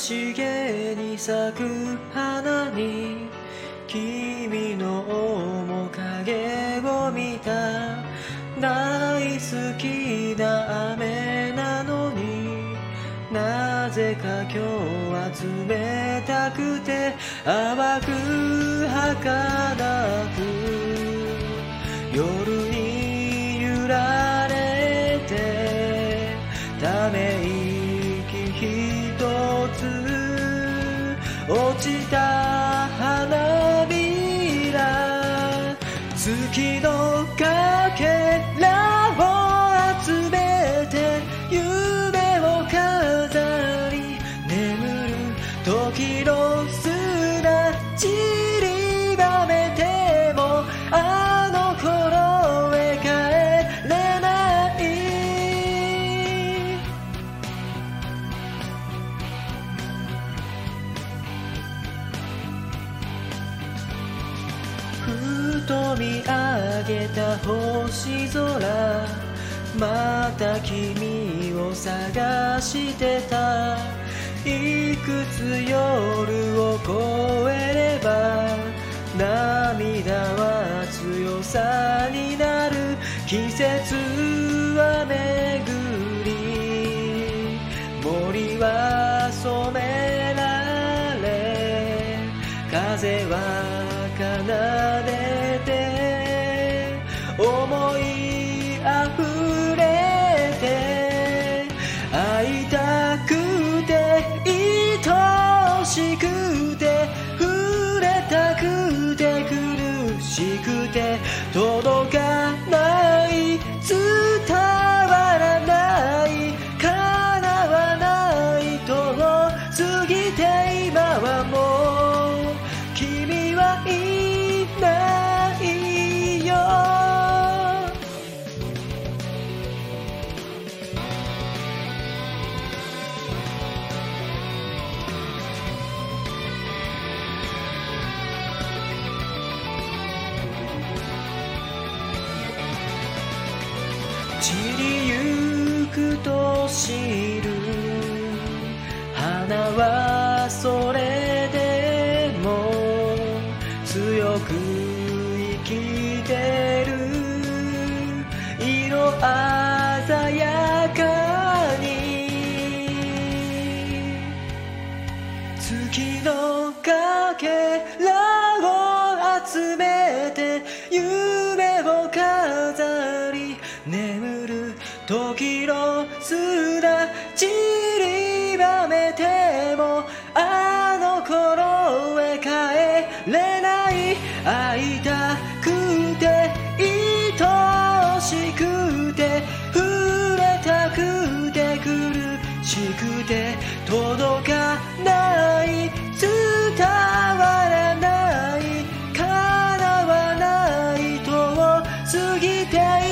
茂に咲く花に君の面影を見た。大好きな雨なのになぜか今日は冷たくて淡く儚く夜に揺られてため息ひとつ落ちた花びら月のかけらを集めて夢を飾り眠る時の砂散りばめてもあの頃へ帰れないふと見上げた星空また君を探してたいくつ夜を越えれば涙は強さになる季節は巡り森は染められ風は奏でて思いあふれて会いたくて愛しくて触れたくて苦しくて届かない伝わらない叶わないと過ぎて今はもう君はいないよ散りゆくと知る花はそれでも強く生きてる色鮮やかに月のかけらを集めて夢を飾り眠る時の砂散りばめてもあの頃へ帰れない会いたくて愛しくて触れたくて苦しくて届かない伝わらない叶わないと過ぎて